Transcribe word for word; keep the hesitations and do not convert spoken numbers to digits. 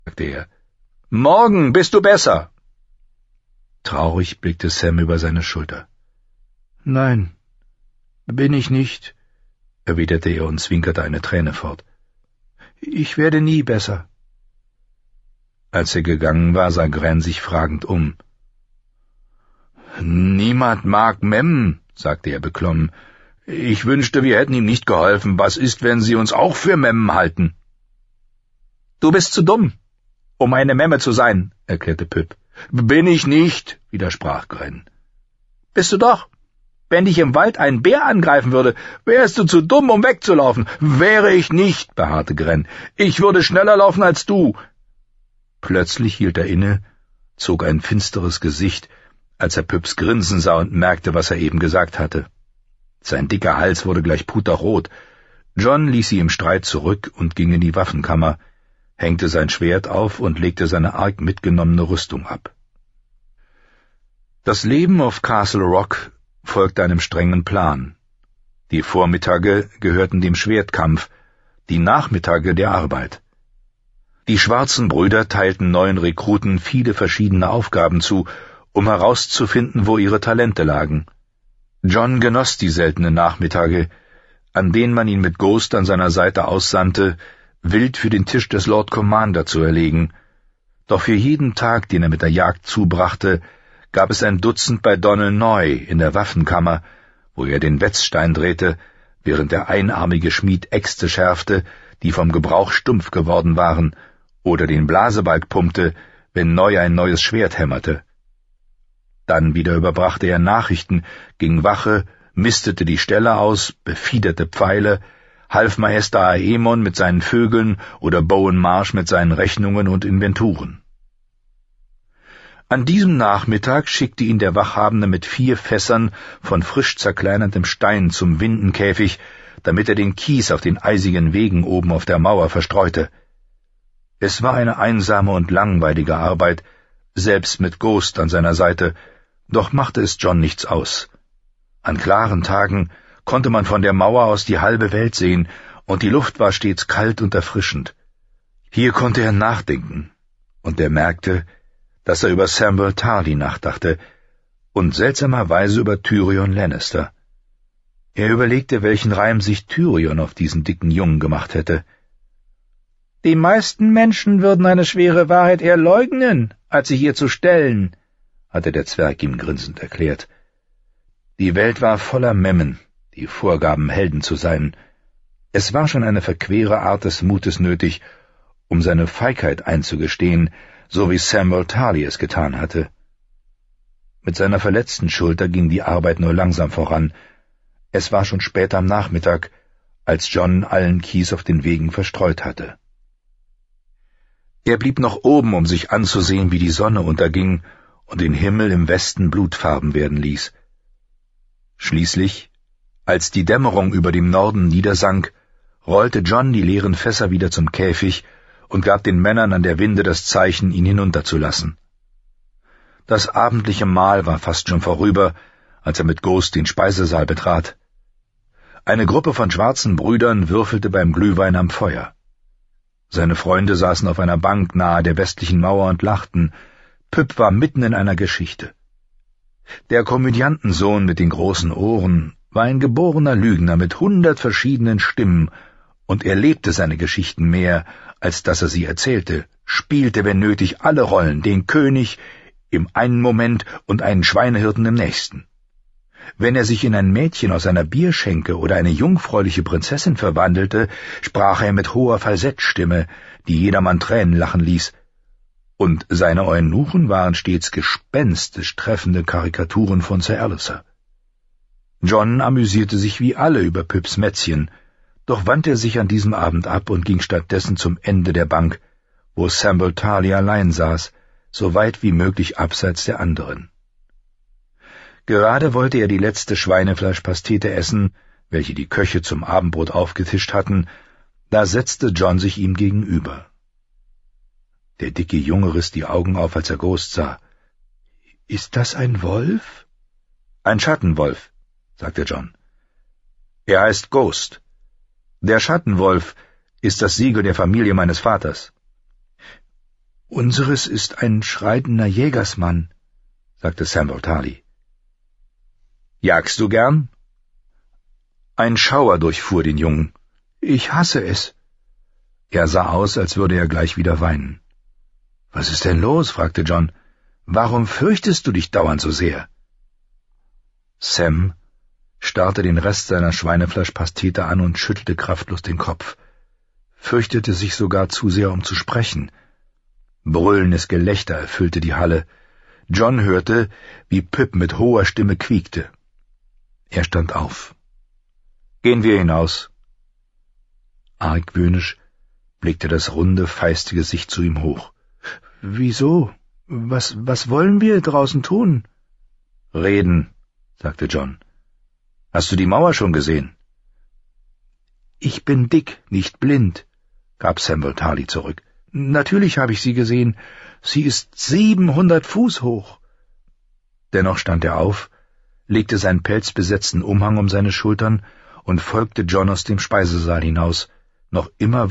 sagte er. »Morgen bist du besser.« Traurig blickte Sam über seine Schulter. »Nein, bin ich nicht«, erwiderte er und zwinkerte eine Träne fort. »Ich werde nie besser.« Als er gegangen war, sah Gren sich fragend um. »Niemand mag Mem«, sagte er beklommen. »Ich wünschte, wir hätten ihm nicht geholfen. Was ist, wenn sie uns auch für Memmen halten?« »Du bist zu dumm, um eine Memme zu sein«, erklärte Püpp. »Bin ich nicht«, widersprach Gren. »Bist du doch. Wenn dich im Wald ein Bär angreifen würde, wärst du zu dumm, um wegzulaufen.« »Wäre ich nicht«, beharrte Gren. »Ich würde schneller laufen als du.« Plötzlich hielt er inne, zog ein finsteres Gesicht, als er Püpps Grinsen sah und merkte, was er eben gesagt hatte. Sein dicker Hals wurde gleich puterrot. John ließ sie im Streit zurück und ging in die Waffenkammer, hängte sein Schwert auf und legte seine arg mitgenommene Rüstung ab. Das Leben auf Castle Rock folgte einem strengen Plan. Die Vormittage gehörten dem Schwertkampf, die Nachmittage der Arbeit. Die schwarzen Brüder teilten neuen Rekruten viele verschiedene Aufgaben zu, um herauszufinden, wo ihre Talente lagen. John genoss die seltenen Nachmittage, an denen man ihn mit Ghost an seiner Seite aussandte, wild für den Tisch des Lord Commander zu erlegen. Doch für jeden Tag, den er mit der Jagd zubrachte, gab es ein Dutzend bei Donal Noy in der Waffenkammer, wo er den Wetzstein drehte, während der einarmige Schmied Äxte schärfte, die vom Gebrauch stumpf geworden waren, oder den Blasebalg pumpte, wenn Noy ein neues Schwert hämmerte. Dann wieder überbrachte er Nachrichten, ging Wache, mistete die Ställe aus, befiederte Pfeile, half Maester Aemon mit seinen Vögeln oder Bowen Marsh mit seinen Rechnungen und Inventuren. An diesem Nachmittag schickte ihn der Wachhabende mit vier Fässern von frisch zerkleinertem Stein zum Windenkäfig, damit er den Kies auf den eisigen Wegen oben auf der Mauer verstreute. Es war eine einsame und langweilige Arbeit, selbst mit Ghost an seiner Seite, doch machte es John nichts aus. An klaren Tagen konnte man von der Mauer aus die halbe Welt sehen, und die Luft war stets kalt und erfrischend. Hier konnte er nachdenken, und er merkte, dass er über Samwell Tarly nachdachte und seltsamerweise über Tyrion Lannister. Er überlegte, welchen Reim sich Tyrion auf diesen dicken Jungen gemacht hätte. »Die meisten Menschen würden eine schwere Wahrheit eher leugnen, als sich ihr zu stellen«, hatte der Zwerg ihm grinsend erklärt. Die Welt war voller Memmen, die vorgaben, Helden zu sein. Es war schon eine verquere Art des Mutes nötig, um seine Feigheit einzugestehen, so wie Samwell Tarly es getan hatte. Mit seiner verletzten Schulter ging die Arbeit nur langsam voran. Es war schon spät am Nachmittag, als John allen Kies auf den Wegen verstreut hatte. Er blieb noch oben, um sich anzusehen, wie die Sonne unterging und den Himmel im Westen blutfarben werden ließ. Schließlich, als die Dämmerung über dem Norden niedersank, rollte John die leeren Fässer wieder zum Käfig und gab den Männern an der Winde das Zeichen, ihn hinunterzulassen. Das abendliche Mahl war fast schon vorüber, als er mit Ghost den Speisesaal betrat. Eine Gruppe von schwarzen Brüdern würfelte beim Glühwein am Feuer. Seine Freunde saßen auf einer Bank nahe der westlichen Mauer und lachten. Püpp war mitten in einer Geschichte. Der Komödiantensohn mit den großen Ohren war ein geborener Lügner mit hundert verschiedenen Stimmen, und er lebte seine Geschichten mehr, als dass er sie erzählte, spielte, wenn nötig, alle Rollen, den König im einen Moment und einen Schweinehirten im nächsten. Wenn er sich in ein Mädchen aus einer Bierschenke oder eine jungfräuliche Prinzessin verwandelte, sprach er mit hoher Falsettstimme, die jedermann Tränen lachen ließ, und seine Eunuchen waren stets gespenstisch treffende Karikaturen von Sir Alicer. John amüsierte sich wie alle über Püpps Mätzchen, doch wandte er sich an diesem Abend ab und ging stattdessen zum Ende der Bank, wo Samwell Tarly allein saß, so weit wie möglich abseits der anderen. Gerade wollte er die letzte Schweinefleischpastete essen, welche die Köche zum Abendbrot aufgetischt hatten, da setzte John sich ihm gegenüber. Der dicke Junge riss die Augen auf, als er Ghost sah. »Ist das ein Wolf?« »Ein Schattenwolf«, sagte John. »Er heißt Ghost. Der Schattenwolf ist das Siegel der Familie meines Vaters.« »Unseres ist ein schreitender Jägersmann«, sagte Samwell Tarly. »Jagst du gern?« Ein Schauer durchfuhr den Jungen. »Ich hasse es.« Er sah aus, als würde er gleich wieder weinen. »Was ist denn los?« fragte John. »Warum fürchtest du dich dauernd so sehr?« Sam starrte den Rest seiner Schweinefleischpastete an und schüttelte kraftlos den Kopf, fürchtete sich sogar zu sehr, um zu sprechen. Brüllendes Gelächter erfüllte die Halle. John hörte, wie Pip mit hoher Stimme quiekte. Er stand auf. »Gehen wir hinaus.« Argwöhnisch blickte das runde, feiste Gesicht zu ihm hoch. »Wieso? Was, was wollen wir draußen tun?« »Reden«, sagte John. »Hast du die Mauer schon gesehen?« »Ich bin dick, nicht blind«, gab Samwell Tarly zurück. »Natürlich habe ich sie gesehen. Sie ist siebenhundert Fuß hoch.« Dennoch stand er auf, legte seinen pelzbesetzten Umhang um seine Schultern und folgte John aus dem Speisesaal hinaus, noch immer